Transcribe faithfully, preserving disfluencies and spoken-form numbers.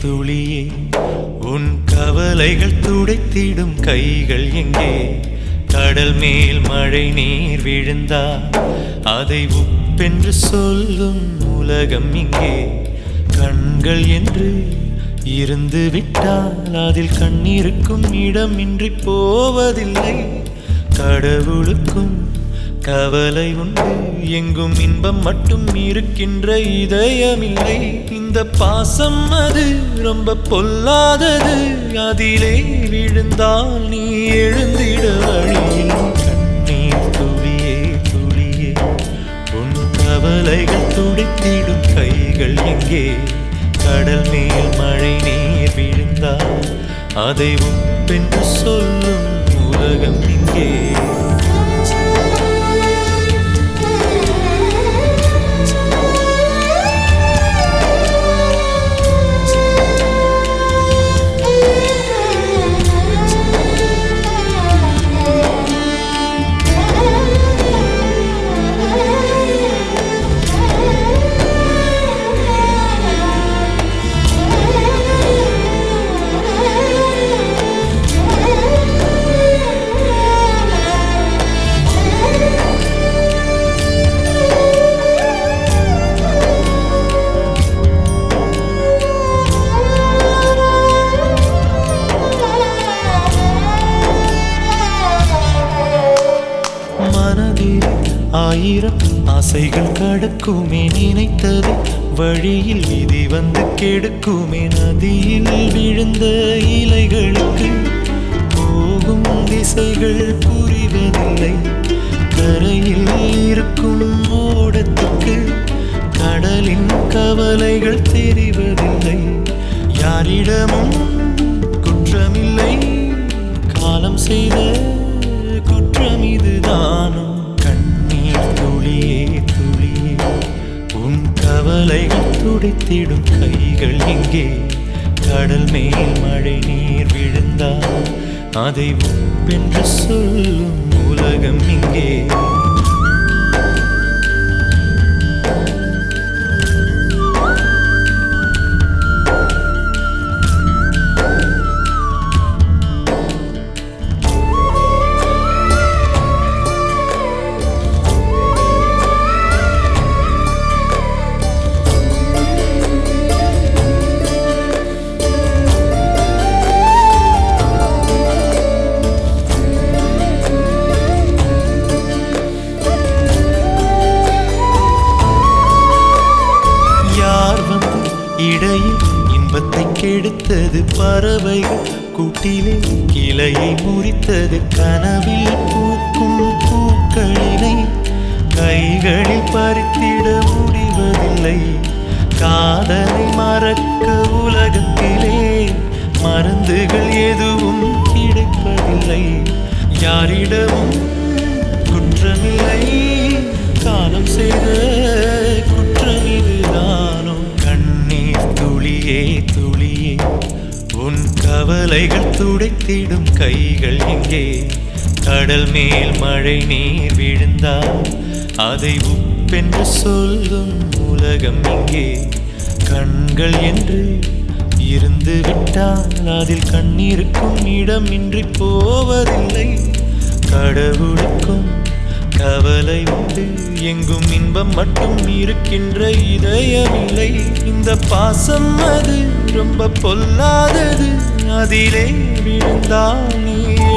துளியே உன் கவலைகள் துடைத்திடும் கைகள் எங்கே? கடல் மேல் மழை நீர் விழுந்தால் அதை உப்பென்று சொல்லும் உலகம் இங்கே. கண்கள் என்று இருந்து விட்டால் அதில் கண்ணீருக்கும் இடமின்றி போவதில்லை. கடவுளுக்கும் கவலை உண்டு, எங்கும் இன்பம் மட்டும் இருக்கின்ற இதயமில்லை. இந்த பாசம் அது ரொம்ப பொல்லாதது, அதிலே விழுந்தால் நீ எழுந்திட வழியில். கண்ணீர் துளியே துளியே உன் கவலைகள் துடைத்திடும் கைகள் எங்கே? கடல் மேல் மழை நீர் விழுந்தால் அதை உப்பென்று சொல்லும் உலகம் இங்கே. ஆயிரம் ஆசைகள் கடக்குமே, நினைத்தது வழியில் விதி வந்து கெடுக்குமே. நதியில் விழுந்த இலைகளுக்கு போகும் திசைகள் புரிவதில்லை. கரையில் இருக்கும் ஓடத்துக்கு கடலின் கவலைகள் தெரிவதில்லை. யாரிடமும் குற்றமில்லை, காலம் செய்த குற்றம் இதுதானோ? துளியே துளியே உன் கவலைகள் துடைத்திடும் கைகள் எங்கே? கடல் மேல் மழை நீர் விழுந்தால் அதை உப்பென்று சொல்லும் உலகம் இங்கே. இடையில் இன்பத்தை கெடுத்தது பறவைகள், கூட்டிலே கிளையை முறித்தது. கனவில் பூக்கும் பூக்களினை கைகளில் பறித்திட முடிவதில்லை. காதலை மறக்க உலகத்திலே மருந்துகள் எதுவும் கிடைப்பதில்லை. யாரிடமும் குற்றமில்லை, காலம் செய்த குற்றம் இதுதானோ? துளியே துளியே உன் கவலைகள் துடைத்திடும் கைகள் எங்கே? கடல் மேல் மழை நீர் விழுந்தால் அதை உப்பென்று சொல்லும் உலகம் இங்கே. கண்கள் என்று இருந்து விட்டால் அதில் கண்ணீருக்கும் இடமின்றி போவதில்லை. கடவுளுக்கும் கவலை உண்டு, எங்கும் இன்பம் மட்டும் இருக்கின்ற இதயமில்லை. இந்த பாசம் அது ரொம்ப பொல்லாதது, அதிலே விழுந்தால் நீ